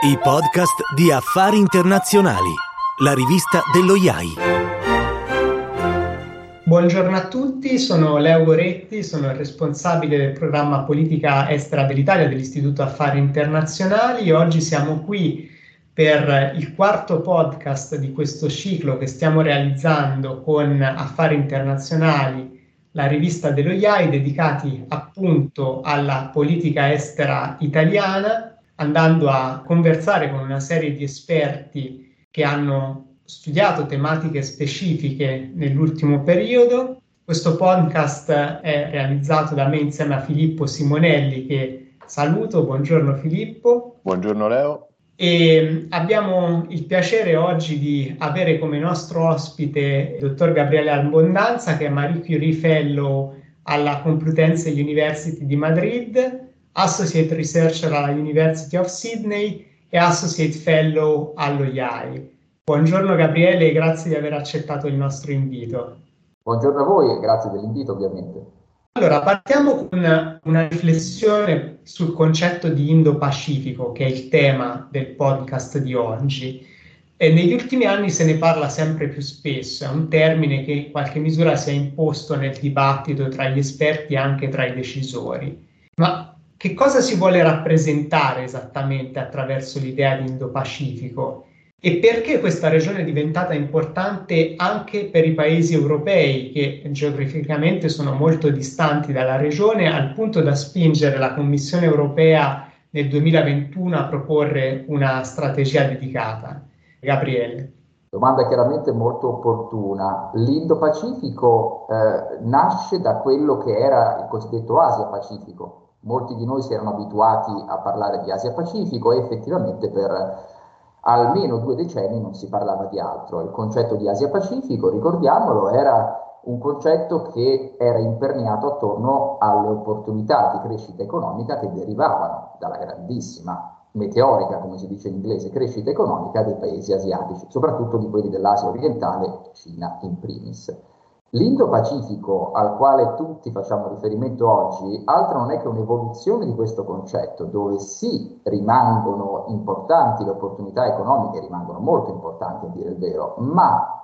I podcast di Affari Internazionali, la rivista dello IAI. Buongiorno a tutti, sono Leo Goretti, sono il responsabile del programma Politica Estera dell'Italia dell'Istituto Affari Internazionali. Oggi siamo qui per il quarto podcast di questo ciclo che stiamo realizzando con Affari Internazionali, la rivista dello IAI, dedicati appunto alla politica estera italiana, andando a conversare con una serie di esperti che hanno studiato tematiche specifiche nell'ultimo periodo. Questo podcast è realizzato da me insieme a Filippo Simonelli, che saluto. Buongiorno Filippo. Buongiorno Leo. E abbiamo il piacere oggi di avere come nostro ospite il dottor Gabriele Abondanza, che è Marie Curie Fellow alla Complutense University di Madrid, Associate Researcher alla University of Sydney e Associate Fellow allo IAI. Buongiorno Gabriele e grazie di aver accettato il nostro invito. Buongiorno a voi e grazie dell'invito ovviamente. Allora, partiamo con una riflessione sul concetto di Indo-Pacifico, che è il tema del podcast di oggi. E negli ultimi anni se ne parla sempre più spesso, è un termine che in qualche misura si è imposto nel dibattito tra gli esperti e anche tra i decisori. Ma che cosa si vuole rappresentare esattamente attraverso l'idea di Indo-Pacifico? E perché questa regione è diventata importante anche per i paesi europei, che geograficamente sono molto distanti dalla regione, al punto da spingere la Commissione europea nel 2021 a proporre una strategia dedicata? Gabriele. Domanda chiaramente molto opportuna. L'Indo-Pacifico nasce da quello che era il cosiddetto Asia-Pacifico. Molti di noi si erano abituati a parlare di Asia-Pacifico e effettivamente per almeno 2 decenni non si parlava di altro. Il concetto di Asia-Pacifico, ricordiamolo, era un concetto che era imperniato attorno alle opportunità di crescita economica che derivavano dalla grandissima, meteorica, come si dice in inglese, crescita economica dei paesi asiatici, soprattutto di quelli dell'Asia orientale, Cina in primis. L'Indo-Pacifico, al quale tutti facciamo riferimento oggi, altro non è che un'evoluzione di questo concetto, dove sì rimangono importanti le opportunità economiche, rimangono molto importanti a dire il vero, ma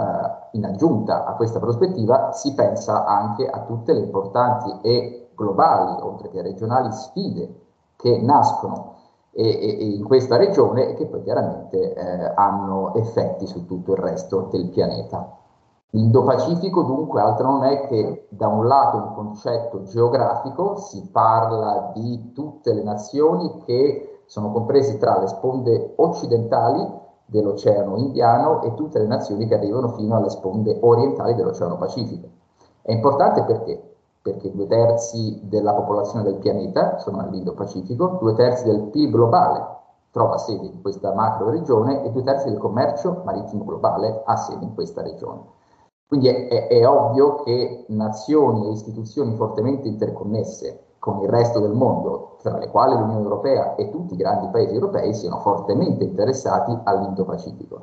in aggiunta a questa prospettiva si pensa anche a tutte le importanti e globali, oltre che regionali, sfide che nascono e in questa regione e che poi chiaramente hanno effetti su tutto il resto del pianeta. L'Indo-Pacifico dunque altro non è che da un lato un concetto geografico, si parla di tutte le nazioni che sono comprese tra le sponde occidentali dell'Oceano Indiano e tutte le nazioni che arrivano fino alle sponde orientali dell'Oceano Pacifico. È importante perché? Perché 2/3 della popolazione del pianeta sono nell'Indo-Pacifico, 2/3 del PIL globale trova sede in questa macro regione e 2/3 del commercio marittimo globale ha sede in questa regione. Quindi è ovvio che nazioni e istituzioni fortemente interconnesse con il resto del mondo, tra le quali l'Unione Europea e tutti i grandi paesi europei, siano fortemente interessati all'Indo-Pacifico.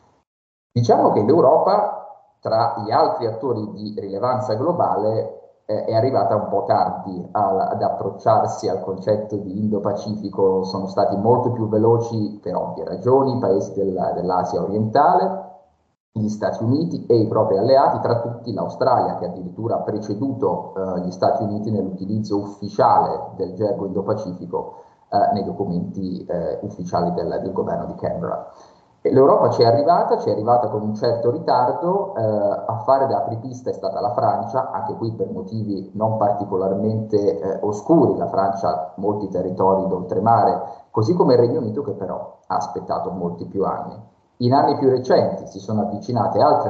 Diciamo che l'Europa, tra gli altri attori di rilevanza globale, è arrivata un po' tardi ad approcciarsi al concetto di Indo-Pacifico. Sono stati molto più veloci, per ovvie ragioni, i paesi dell'Asia orientale, gli Stati Uniti e i propri alleati, tra tutti l'Australia, che addirittura ha preceduto gli Stati Uniti nell'utilizzo ufficiale del gergo Indo-Pacifico nei documenti ufficiali del governo di Canberra. L'Europa ci è arrivata con un certo ritardo. A fare da apripista è stata la Francia, anche qui per motivi non particolarmente oscuri. La Francia ha molti territori d'oltremare, così come il Regno Unito, che però ha aspettato molti più anni. In anni più recenti si sono avvicinate altre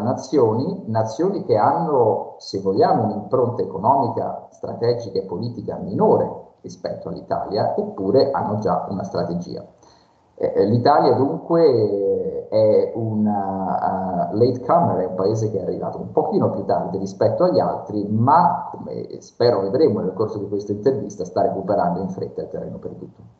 nazioni che hanno, se vogliamo, un'impronta economica, strategica e politica minore rispetto all'Italia, eppure hanno già una strategia. L'Italia dunque è una latecomer, è un paese che è arrivato un pochino più tardi rispetto agli altri, ma come spero vedremo nel corso di questa intervista sta recuperando in fretta il terreno perduto.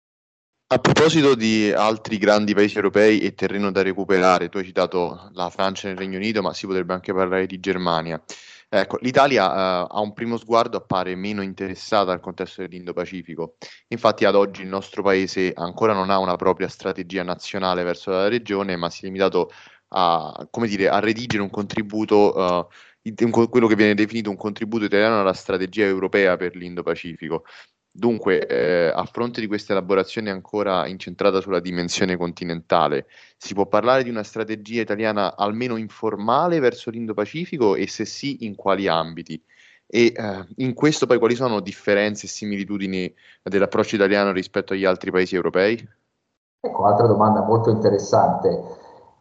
A proposito di altri grandi paesi europei e terreno da recuperare, tu hai citato la Francia e il Regno Unito, ma si potrebbe anche parlare di Germania. Ecco, l'Italia a un primo sguardo appare meno interessata al contesto dell'Indo-Pacifico. Infatti, ad oggi il nostro paese ancora non ha una propria strategia nazionale verso la regione, ma si è limitato a, come dire, a redigere un contributo, quello che viene definito un contributo italiano alla strategia europea per l'Indo-Pacifico. Dunque, a fronte di questa elaborazione ancora incentrata sulla dimensione continentale, si può parlare di una strategia italiana almeno informale verso l'Indo-Pacifico e se sì, in quali ambiti? E in questo poi quali sono differenze e similitudini dell'approccio italiano rispetto agli altri paesi europei? Ecco, altra domanda molto interessante.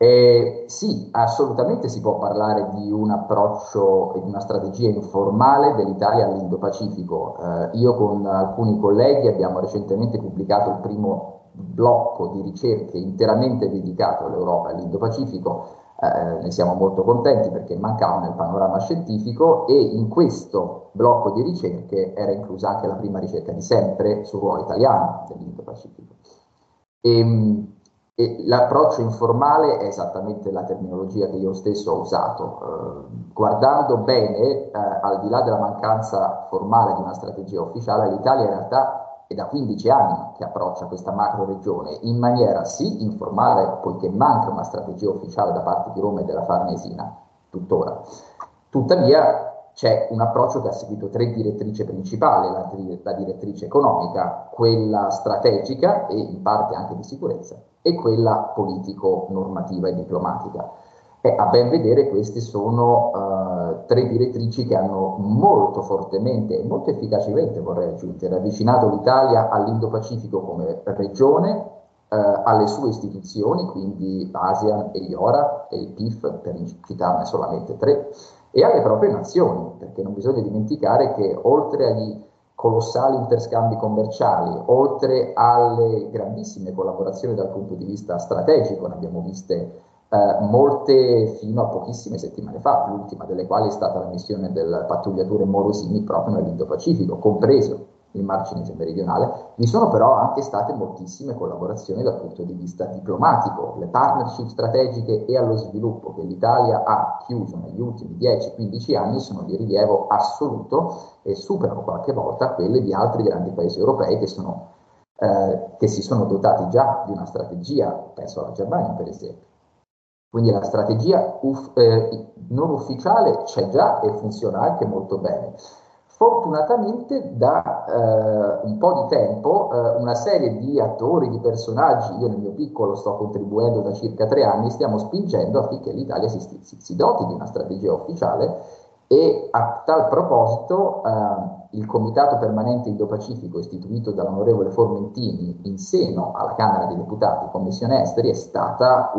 Sì, assolutamente si può parlare di un approccio e di una strategia informale dell'Italia all'Indo-Pacifico. Io con alcuni colleghi abbiamo recentemente pubblicato il primo blocco di ricerche interamente dedicato all'Europa e all'Indo-Pacifico. Ne siamo molto contenti perché mancava nel panorama scientifico e in questo blocco di ricerche era inclusa anche la prima ricerca di sempre sul ruolo italiano dell'Indo-Pacifico. E, e l'approccio informale è esattamente la terminologia che io stesso ho usato. Guardando bene, al di là della mancanza formale di una strategia ufficiale, l'Italia in realtà è da 15 anni che approccia questa macro regione in maniera sì informale, poiché manca una strategia ufficiale da parte di Roma e della Farnesina, tuttora. Tuttavia c'è un approccio che ha seguito tre direttrici principali, la direttrice economica, quella strategica e in parte anche di sicurezza, e quella politico-normativa e diplomatica. E a ben vedere queste sono tre direttrici che hanno molto fortemente e molto efficacemente, vorrei aggiungere, avvicinato l'Italia all'Indo-Pacifico come regione, alle sue istituzioni, quindi ASEAN e IORA e il PIF, per citarne solamente tre, e alle proprie nazioni, perché non bisogna dimenticare che oltre agli colossali interscambi commerciali, oltre alle grandissime collaborazioni dal punto di vista strategico, ne abbiamo viste molte fino a pochissime settimane fa, l'ultima delle quali è stata la missione del pattugliatore Morosini proprio nell'Indo-Pacifico, compreso il Mar Cinese meridionale. Vi sono però anche state moltissime collaborazioni dal punto di vista diplomatico, le partnership strategiche e allo sviluppo che l'Italia ha chiuso negli ultimi 10-15 anni sono di rilievo assoluto e superano qualche volta quelle di altri grandi paesi europei che si sono dotati già di una strategia, penso alla Germania per esempio. Quindi la strategia non ufficiale c'è già e funziona anche molto bene. Fortunatamente da un po' di tempo una serie di attori, di personaggi, io nel mio piccolo sto contribuendo da circa 3 anni, stiamo spingendo affinché l'Italia si doti di una strategia ufficiale e a tal proposito il Comitato Permanente Indo-Pacifico istituito dall'onorevole Formentini in seno alla Camera dei Deputati, Commissione Esteri, è stata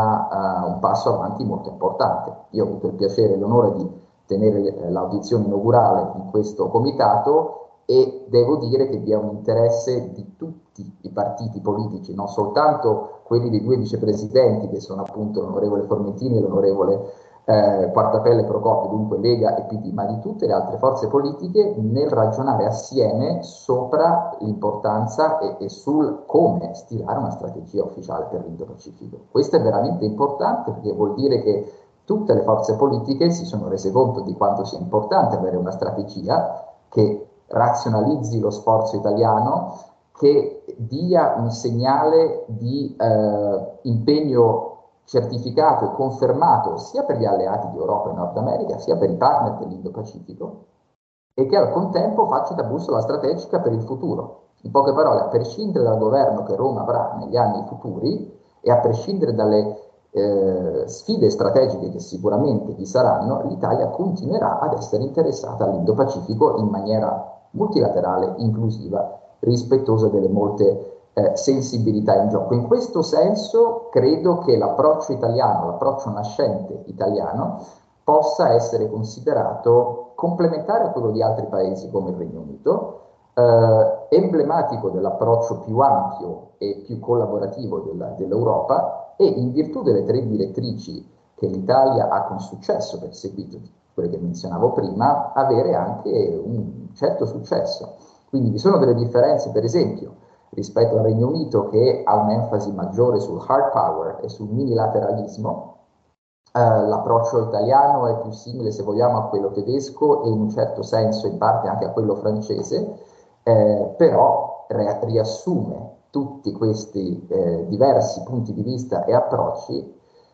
un passo avanti molto importante. Io ho avuto il piacere e l'onore di tenere l'audizione inaugurale in questo comitato e devo dire che vi è un interesse di tutti i partiti politici, non soltanto quelli dei due vicepresidenti che sono appunto l'onorevole Formentini e l'onorevole Quartapelle Procopio, dunque Lega e PD, ma di tutte le altre forze politiche nel ragionare assieme sopra l'importanza e sul come stilare una strategia ufficiale per l'Indo-Pacifico. Questo è veramente importante perché vuol dire che tutte le forze politiche si sono rese conto di quanto sia importante avere una strategia che razionalizzi lo sforzo italiano, che dia un segnale di impegno certificato e confermato sia per gli alleati di Europa e Nord America, sia per i partner dell'Indo-Pacifico, e che al contempo faccia da bussola strategica per il futuro. In poche parole, a prescindere dal governo che Roma avrà negli anni futuri e a prescindere dalle sfide strategiche che sicuramente vi saranno, l'Italia continuerà ad essere interessata all'Indo-Pacifico in maniera multilaterale, inclusiva, rispettosa delle molte sensibilità in gioco. In questo senso credo che l'approccio italiano, l'approccio nascente italiano, possa essere considerato complementare a quello di altri paesi come il Regno Unito, emblematico dell'approccio più ampio e più collaborativo dell'Europa e in virtù delle tre direttrici che l'Italia ha con successo perseguito, quelle che menzionavo prima, avere anche un certo successo. Quindi vi sono delle differenze, per esempio, rispetto al Regno Unito che ha un'enfasi maggiore sul hard power e sul unilateralismo, l'approccio italiano è più simile, se vogliamo, a quello tedesco e in un certo senso in parte anche a quello francese, però riassume tutti questi diversi punti di vista e approcci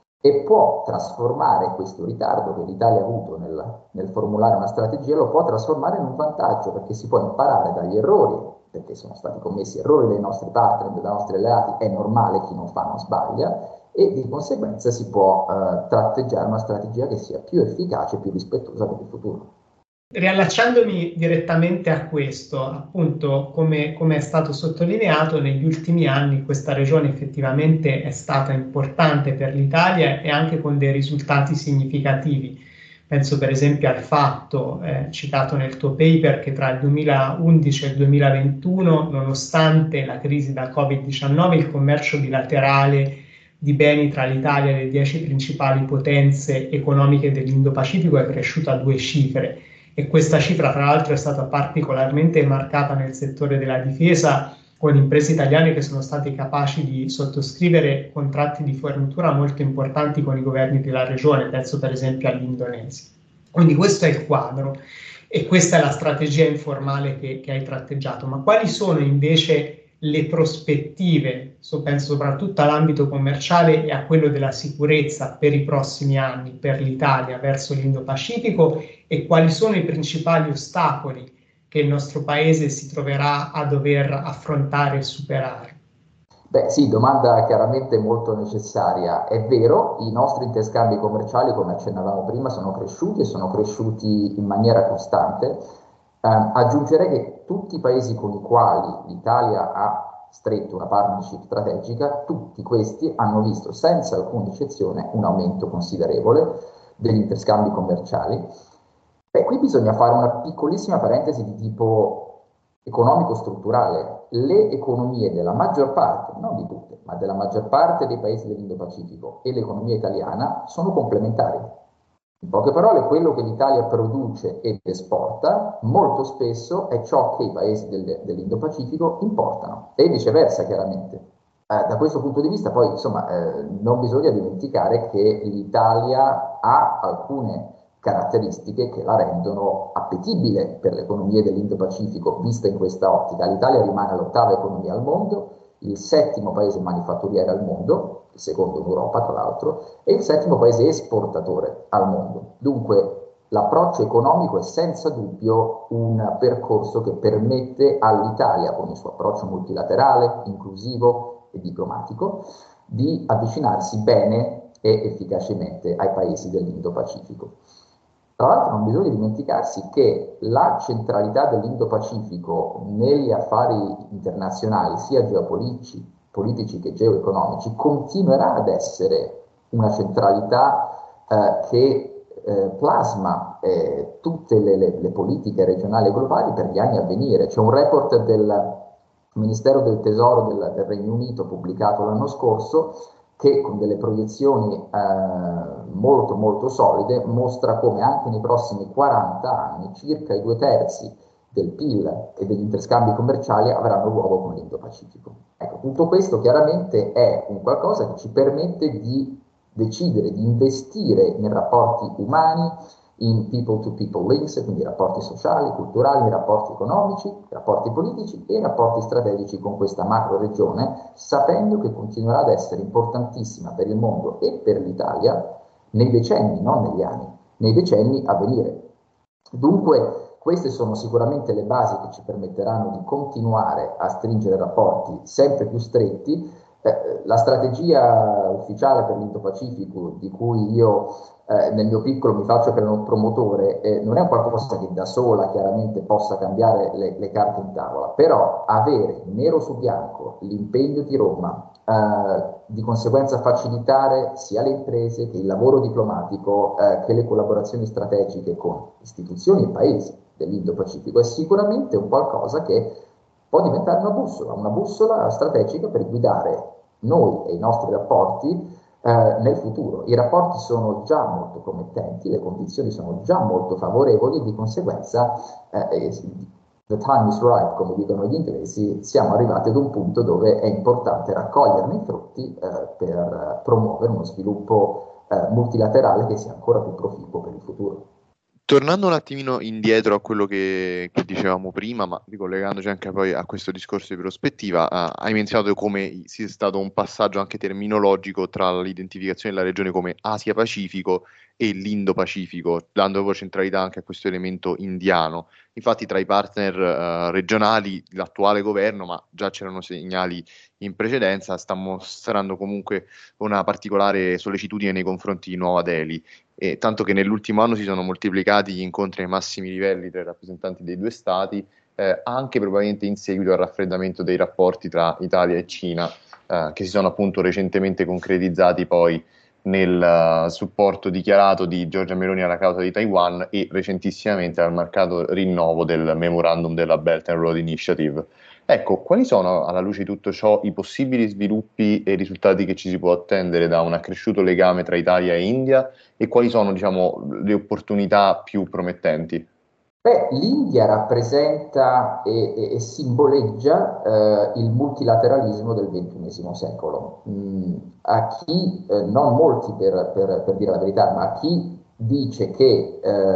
e può trasformare questo ritardo che l'Italia ha avuto nel formulare una strategia, lo può trasformare in un vantaggio, perché si può imparare dagli errori, perché sono stati commessi errori dai nostri partner, dai nostri alleati, è normale, chi non fa non sbaglia, e di conseguenza si può tratteggiare una strategia che sia più efficace e più rispettosa per il futuro. Riallacciandomi direttamente a questo, appunto, come è stato sottolineato, negli ultimi anni questa regione effettivamente è stata importante per l'Italia e anche con dei risultati significativi. Penso per esempio al fatto, citato nel tuo paper, che tra il 2011 e il 2021, nonostante la crisi da Covid-19, il commercio bilaterale di beni tra l'Italia e le 10 principali potenze economiche dell'Indo-Pacifico è cresciuto a 2 cifre. E questa cifra, tra l'altro, è stata particolarmente marcata nel settore della difesa, con imprese italiane che sono state capaci di sottoscrivere contratti di fornitura molto importanti con i governi della regione, penso per esempio all'Indonesia. Quindi questo è il quadro e questa è la strategia informale che hai tratteggiato. Ma quali sono invece le prospettive, penso soprattutto all'ambito commerciale e a quello della sicurezza per i prossimi anni per l'Italia verso l'Indo-Pacifico, e quali sono i principali ostacoli che il nostro paese si troverà a dover affrontare e superare? Beh sì, domanda chiaramente molto necessaria. È vero, i nostri interscambi commerciali, come accennavamo prima, sono cresciuti e sono cresciuti in maniera costante. Aggiungerei che tutti i paesi con i quali l'Italia ha stretto una partnership strategica, tutti questi hanno visto senza alcuna eccezione un aumento considerevole degli interscambi commerciali. Beh, qui bisogna fare una piccolissima parentesi di tipo economico-strutturale. Le economie della maggior parte, non di tutte, ma della maggior parte dei paesi dell'Indo-Pacifico e l'economia italiana sono complementari. In poche parole, quello che l'Italia produce ed esporta molto spesso è ciò che i paesi dell'Indo-Pacifico importano e viceversa, chiaramente. Da questo punto di vista, poi, insomma, non bisogna dimenticare che l'Italia ha alcune caratteristiche che la rendono appetibile per le economie dell'Indo-Pacifico, vista in questa ottica. L'Italia rimane l'ottava economia al mondo, il settimo paese manifatturiero al mondo, il secondo in Europa tra l'altro, e il settimo paese esportatore al mondo. Dunque l'approccio economico è senza dubbio un percorso che permette all'Italia, con il suo approccio multilaterale, inclusivo e diplomatico, di avvicinarsi bene e efficacemente ai paesi dell'Indo-Pacifico. Tra l'altro non bisogna dimenticarsi che la centralità dell'Indo-Pacifico negli affari internazionali, sia geopolitici che geoeconomici, continuerà ad essere una centralità che plasma tutte le politiche regionali e globali per gli anni a venire. C'è un report del Ministero del Tesoro del Regno Unito pubblicato l'anno scorso che con delle proiezioni molto molto solide mostra come anche nei prossimi 40 anni circa i 2/3 del PIL e degli interscambi commerciali avranno luogo con l'Indo-Pacifico. Ecco, tutto questo chiaramente è un qualcosa che ci permette di decidere di investire in rapporti umani, in people-to-people links, quindi rapporti sociali, culturali, rapporti economici, rapporti politici e rapporti strategici con questa macro regione, sapendo che continuerà ad essere importantissima per il mondo e per l'Italia nei decenni, non negli anni, nei decenni a venire. Dunque, queste sono sicuramente le basi che ci permetteranno di continuare a stringere rapporti sempre più stretti. La strategia ufficiale per l'Indo-Pacifico, di cui io nel mio piccolo mi faccio promotore, non è un qualcosa che da sola chiaramente possa cambiare le carte in tavola, però avere nero su bianco l'impegno di Roma, di conseguenza facilitare sia le imprese che il lavoro diplomatico che le collaborazioni strategiche con istituzioni e paesi dell'Indo-Pacifico è sicuramente un qualcosa che può diventare una bussola strategica per guidare noi e i nostri rapporti nel futuro. I rapporti sono già molto promettenti, le condizioni sono già molto favorevoli e di conseguenza the time is right, come dicono gli inglesi, siamo arrivati ad un punto dove è importante raccoglierne i frutti per promuovere uno sviluppo multilaterale che sia ancora più proficuo per il futuro. Tornando un attimino indietro a quello che dicevamo prima, ma ricollegandoci anche poi a questo discorso di prospettiva, hai menzionato come sia stato un passaggio anche terminologico tra l'identificazione della regione come Asia-Pacifico e l'Indo-Pacifico, dando poi centralità anche a questo elemento indiano. Infatti tra i partner regionali l'attuale governo, ma già c'erano segnali in precedenza, sta mostrando comunque una particolare sollecitudine nei confronti di Nuova Delhi. E tanto che nell'ultimo anno si sono moltiplicati gli incontri ai massimi livelli tra i rappresentanti dei due stati, anche probabilmente in seguito al raffreddamento dei rapporti tra Italia e Cina, che si sono appunto recentemente concretizzati poi nel supporto dichiarato di Giorgia Meloni alla causa di Taiwan e recentissimamente al marcato rinnovo del memorandum della Belt and Road Initiative. Ecco, quali sono, alla luce di tutto ciò, i possibili sviluppi e risultati che ci si può attendere da un accresciuto legame tra Italia e India e quali sono, diciamo, le opportunità più promettenti? Beh, l'India rappresenta e simboleggia il multilateralismo del XXI secolo. A chi, non molti per dire la verità, ma a chi dice che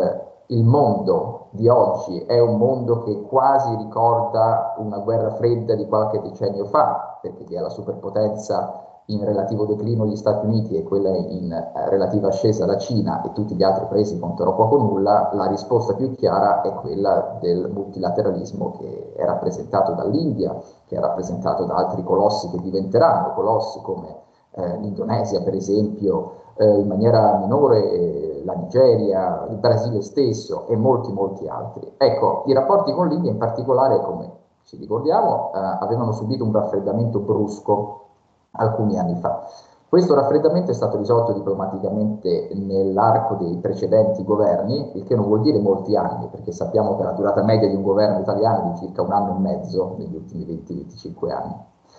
il mondo di oggi è un mondo che quasi ricorda una guerra fredda di qualche decennio fa, perché chi è la superpotenza in relativo declino gli Stati Uniti e quella in relativa ascesa la Cina e tutti gli altri paesi contano poco o nulla, la risposta più chiara è quella del multilateralismo che è rappresentato dall'India, che è rappresentato da altri colossi che diventeranno colossi come l'Indonesia per esempio, in maniera minore la Nigeria, il Brasile stesso e molti altri. Ecco, i rapporti con l'India in particolare, come ci ricordiamo, avevano subito un raffreddamento brusco alcuni anni fa. Questo raffreddamento è stato risolto diplomaticamente nell'arco dei precedenti governi, il che non vuol dire molti anni, perché sappiamo che la durata media di un governo italiano è di circa 1 anno e mezzo negli ultimi 20-25 anni.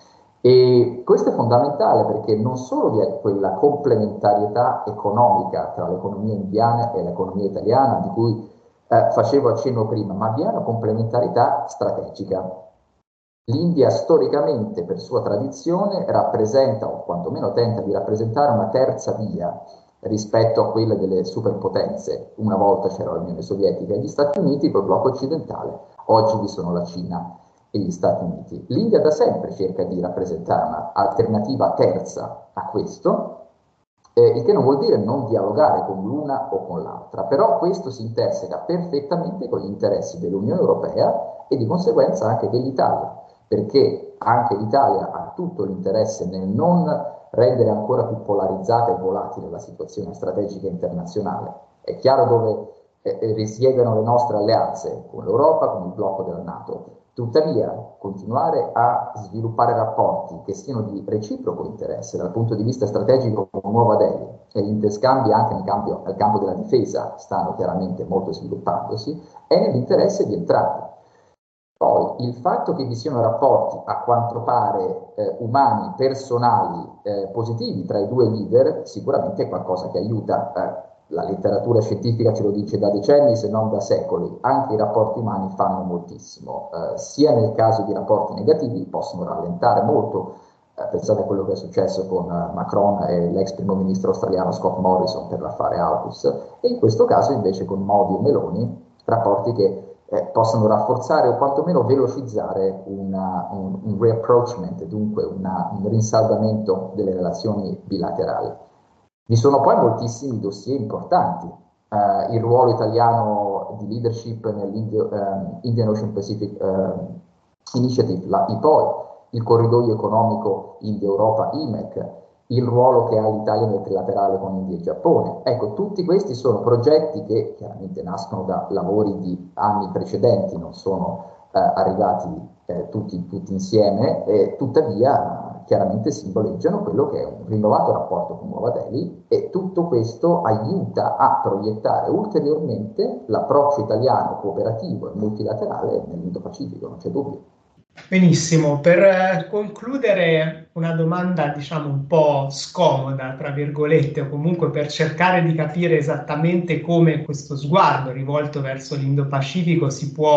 E questo è fondamentale perché non solo vi è quella complementarietà economica tra l'economia indiana e l'economia italiana, di cui facevo accenno prima, ma vi è una complementarietà strategica. L'India storicamente, per sua tradizione, rappresenta, o quantomeno tenta di rappresentare, una terza via rispetto a quella delle superpotenze. Una volta c'era l'Unione Sovietica e gli Stati Uniti, poi il blocco occidentale, oggi vi sono la Cina e gli Stati Uniti. L'India da sempre cerca di rappresentare un'alternativa terza a questo, il che non vuol dire non dialogare con l'una o con l'altra, però questo si interseca perfettamente con gli interessi dell'Unione Europea e di conseguenza anche dell'Italia, perché anche l'Italia ha tutto l'interesse nel non rendere ancora più polarizzata e volatile la situazione strategica internazionale. È chiaro dove risiedono le nostre alleanze, con l'Europa, con il blocco della NATO. Tuttavia, continuare a sviluppare rapporti che siano di reciproco interesse dal punto di vista strategico con Nuova Delhi e gli interscambi anche nel campo della difesa stanno chiaramente molto sviluppandosi, è nell'interesse di entrambi. Poi il fatto che vi siano rapporti a quanto pare umani, personali, positivi tra i due leader sicuramente è qualcosa che aiuta. La letteratura scientifica ce lo dice da decenni, se non da secoli. Anche i rapporti umani fanno moltissimo, sia nel caso di rapporti negativi possono rallentare molto. Pensate a quello che è successo con Macron e l'ex primo ministro australiano Scott Morrison per l'affare AUKUS, e in questo caso invece con Modi e Meloni rapporti che possono rafforzare o quantomeno velocizzare un reapproachment, dunque un rinsaldamento delle relazioni bilaterali. Vi sono poi moltissimi dossier importanti. Il ruolo italiano di leadership nell'Indian Ocean Pacific Initiative, la IPOI, il corridoio economico India-Europa IMEC, il ruolo che ha l'Italia nel trilaterale con India e Giappone. Ecco, tutti questi sono progetti che chiaramente nascono da lavori di anni precedenti, non sono arrivati tutti insieme, tuttavia chiaramente simboleggiano quello che è un rinnovato rapporto con Nuova Delhi, e tutto questo aiuta a proiettare ulteriormente l'approccio italiano cooperativo e multilaterale nell'Indo-Pacifico, non c'è dubbio. Benissimo, per concludere una domanda diciamo un po' scomoda, tra virgolette, o comunque per cercare di capire esattamente come questo sguardo rivolto verso l'Indo-Pacifico si può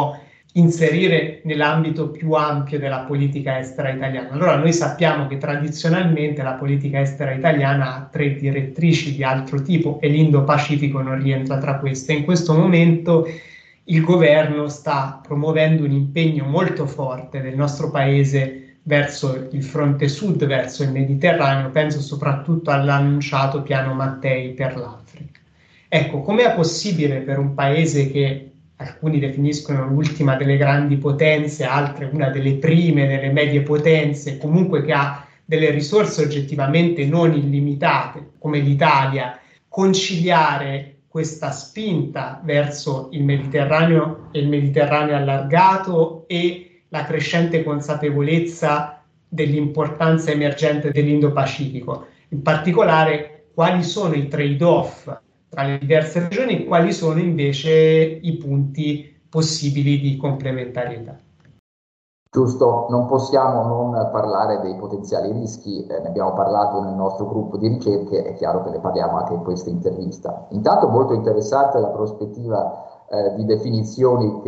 inserire nell'ambito più ampio della politica estera italiana. Allora noi sappiamo che tradizionalmente la politica estera italiana ha 3 direttrici di altro tipo e l'Indo-Pacifico non rientra tra queste. In questo momento il governo sta promuovendo un impegno molto forte del nostro paese verso il fronte sud, verso il Mediterraneo, penso soprattutto all'annunciato piano Mattei per l'Africa. Ecco, com'è possibile per un paese che alcuni definiscono l'ultima delle grandi potenze, altre una delle prime, delle medie potenze, comunque che ha delle risorse oggettivamente non illimitate, come l'Italia, conciliare questa spinta verso il Mediterraneo e il Mediterraneo allargato e la crescente consapevolezza dell'importanza emergente dell'Indo-Pacifico. In particolare, quali sono i trade-off tra le diverse regioni e quali sono invece i punti possibili di complementarietà. Giusto, non possiamo non parlare dei potenziali rischi, ne abbiamo parlato nel nostro gruppo di ricerche, è chiaro che ne parliamo anche in questa intervista. Intanto molto interessante la prospettiva di definizioni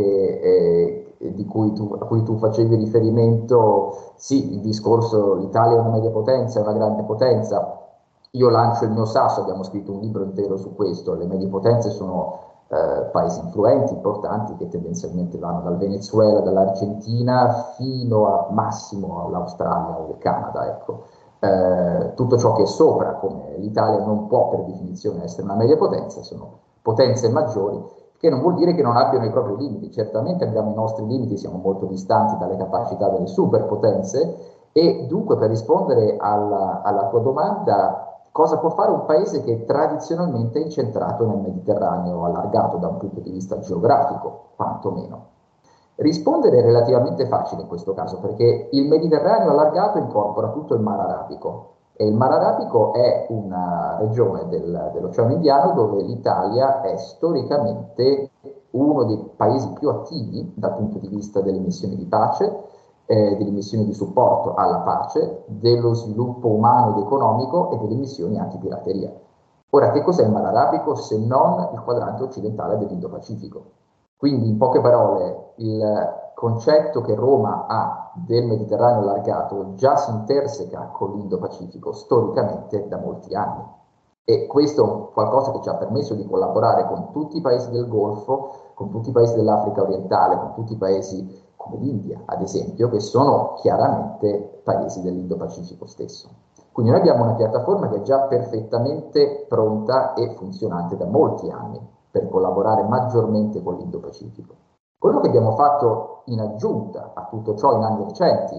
a cui tu facevi riferimento. Sì, il discorso l'Italia è una media potenza, è una grande potenza. Io lancio il mio sasso, abbiamo scritto un libro intero su questo. Le medie potenze sono paesi influenti, importanti, che tendenzialmente vanno dal Venezuela, dall'Argentina, fino a massimo all'Australia o al Canada, ecco. Tutto ciò che è sopra, come l'Italia non può per definizione essere una media potenza, sono potenze maggiori, che non vuol dire che non abbiano i propri limiti. Certamente abbiamo i nostri limiti, siamo molto distanti dalle capacità delle superpotenze, e dunque per rispondere alla tua domanda, cosa può fare un paese che tradizionalmente è incentrato nel Mediterraneo allargato da un punto di vista geografico, quantomeno? Rispondere è relativamente facile in questo caso, perché il Mediterraneo allargato incorpora tutto il Mar Arabico, e il Mar Arabico è una regione dell'Oceano Indiano dove l'Italia è storicamente uno dei paesi più attivi dal punto di vista delle missioni di pace, delle missioni di supporto alla pace, dello sviluppo umano ed economico e delle missioni antipirateria. Ora, che cos'è il Mar Arabico se non il quadrante occidentale dell'Indo-Pacifico? Quindi, in poche parole, il concetto che Roma ha del Mediterraneo allargato già si interseca con l'Indo-Pacifico storicamente da molti anni. E questo è qualcosa che ci ha permesso di collaborare con tutti i paesi del Golfo, con tutti i paesi dell'Africa orientale, con tutti i paesi come l'India, ad esempio, che sono chiaramente paesi dell'Indo-Pacifico stesso. Quindi noi abbiamo una piattaforma che è già perfettamente pronta e funzionante da molti anni per collaborare maggiormente con l'Indo-Pacifico. Quello che abbiamo fatto in aggiunta a tutto ciò in anni recenti,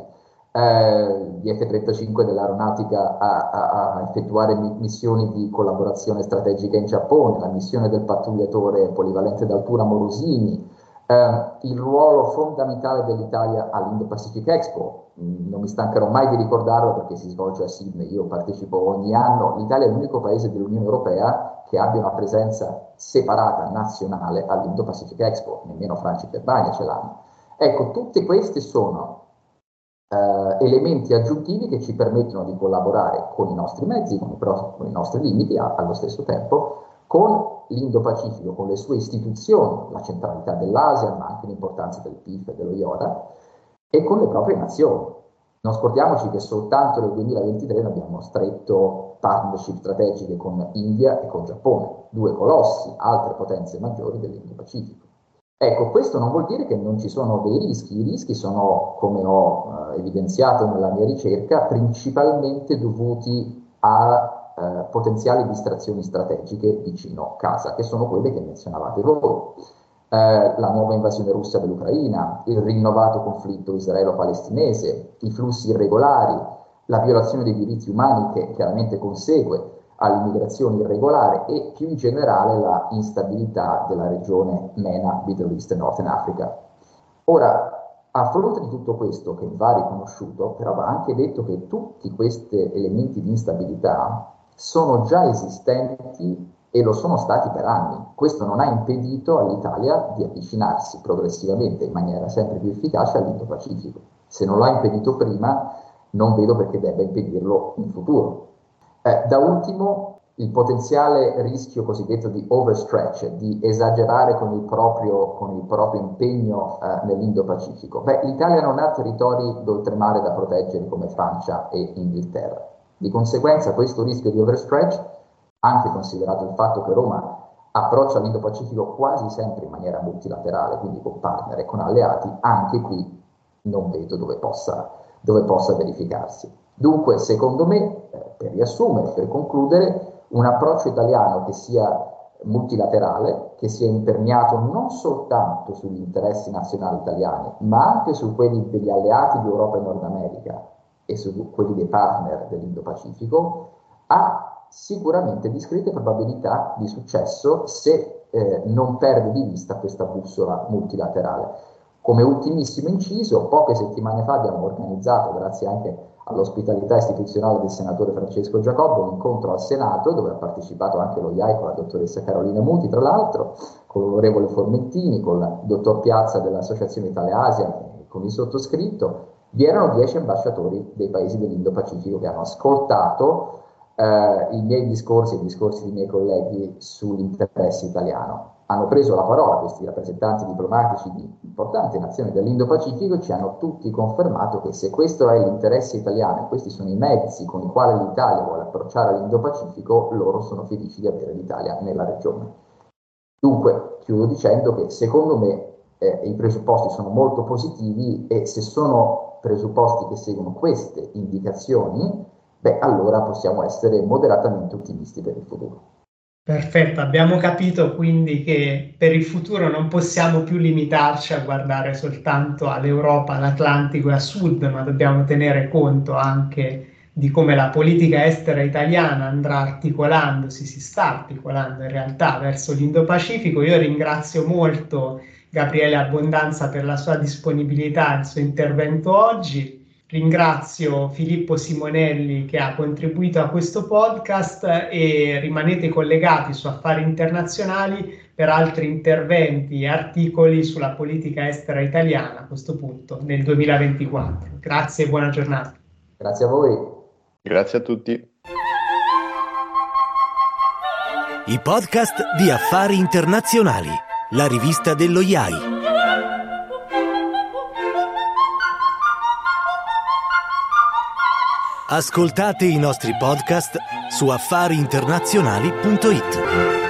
gli F-35 dell'aeronautica a effettuare missioni di collaborazione strategica in Giappone, la missione del pattugliatore polivalente d'altura Morosini, il ruolo fondamentale dell'Italia all'Indo-Pacific Expo. Non mi stancherò mai di ricordarlo perché si svolge a Sydney, io partecipo ogni anno. L'Italia è l'unico paese dell'Unione Europea che abbia una presenza separata, nazionale, all'Indo-Pacific Expo, nemmeno Francia e Germania ce l'hanno. Ecco, tutte queste sono elementi aggiuntivi che ci permettono di collaborare con i nostri mezzi, con i nostri limiti, allo stesso tempo, con l'Indo-Pacifico, con le sue istituzioni, la centralità dell'Asia, ma anche l'importanza del PIF e dello IORA, e con le proprie nazioni. Non scordiamoci che soltanto nel 2023 abbiamo stretto partnership strategiche con India e con Giappone, due colossi, altre potenze maggiori dell'Indo-Pacifico. Ecco, questo non vuol dire che non ci sono dei rischi. I rischi sono, come ho evidenziato nella mia ricerca, principalmente dovuti a potenziali distrazioni strategiche vicino casa, che sono quelle che menzionavate voi. La nuova invasione russa dell'Ucraina, il rinnovato conflitto israelo-palestinese, i flussi irregolari, la violazione dei diritti umani che chiaramente consegue all'immigrazione irregolare e più in generale la instabilità della regione MENA, Middle East e Northern Africa. Ora, a fronte di tutto questo, che va riconosciuto, però va anche detto che tutti questi elementi di instabilità sono già esistenti e lo sono stati per anni. Questo non ha impedito all'Italia di avvicinarsi progressivamente in maniera sempre più efficace all'Indo-Pacifico. Se non l'ha impedito prima, non vedo perché debba impedirlo in futuro. Da ultimo, il potenziale rischio cosiddetto di overstretch, di esagerare con il proprio impegno nell'Indo-Pacifico. Beh, l'Italia non ha territori d'oltremare da proteggere come Francia e Inghilterra. Di conseguenza questo rischio di overstretch, anche considerato il fatto che Roma approccia l'Indo-Pacifico quasi sempre in maniera multilaterale, quindi con partner e con alleati, anche qui non vedo dove possa verificarsi. Dunque, secondo me, per riassumere, per concludere, un approccio italiano che sia multilaterale, che sia imperniato non soltanto sugli interessi nazionali italiani, ma anche su quelli degli alleati di Europa e Nord America e su quelli dei partner dell'Indo-Pacifico, ha sicuramente discrete probabilità di successo se non perde di vista questa bussola multilaterale. Come ultimissimo inciso, poche settimane fa abbiamo organizzato, grazie anche all'ospitalità istituzionale del senatore Francesco Giacobbo, un incontro al Senato dove ha partecipato anche lo IAI con la dottoressa Carolina Muti, tra l'altro, con l'onorevole Formentini, con il dottor Piazza dell'Associazione Italia-Asia, con il sottoscritto. Vi erano 10 ambasciatori dei paesi dell'Indo-Pacifico che hanno ascoltato i miei discorsi e i discorsi dei miei colleghi sull'interesse italiano. Hanno preso la parola questi rappresentanti diplomatici di importanti nazioni dell'Indo-Pacifico e ci hanno tutti confermato che se questo è l'interesse italiano e questi sono i mezzi con i quali l'Italia vuole approcciare l'Indo-Pacifico, loro sono felici di avere l'Italia nella regione. Dunque, chiudo dicendo che secondo me i presupposti sono molto positivi e se sono presupposti che seguono queste indicazioni, beh, allora possiamo essere moderatamente ottimisti per il futuro. Perfetto, abbiamo capito quindi che per il futuro non possiamo più limitarci a guardare soltanto all'Europa, all'Atlantico e a sud, ma dobbiamo tenere conto anche di come la politica estera italiana andrà articolandosi, si sta articolando in realtà verso l'Indo-Pacifico. Io ringrazio molto Gabriele Abbondanza per la sua disponibilità e il suo intervento oggi. Ringrazio Filippo Simonelli che ha contribuito a questo podcast e rimanete collegati su Affari Internazionali per altri interventi e articoli sulla politica estera italiana a questo punto nel 2024. Grazie e buona giornata. Grazie a voi. Grazie a tutti. I podcast di Affari Internazionali, la rivista dello IAI. Ascoltate i nostri podcast su affariinternazionali.it.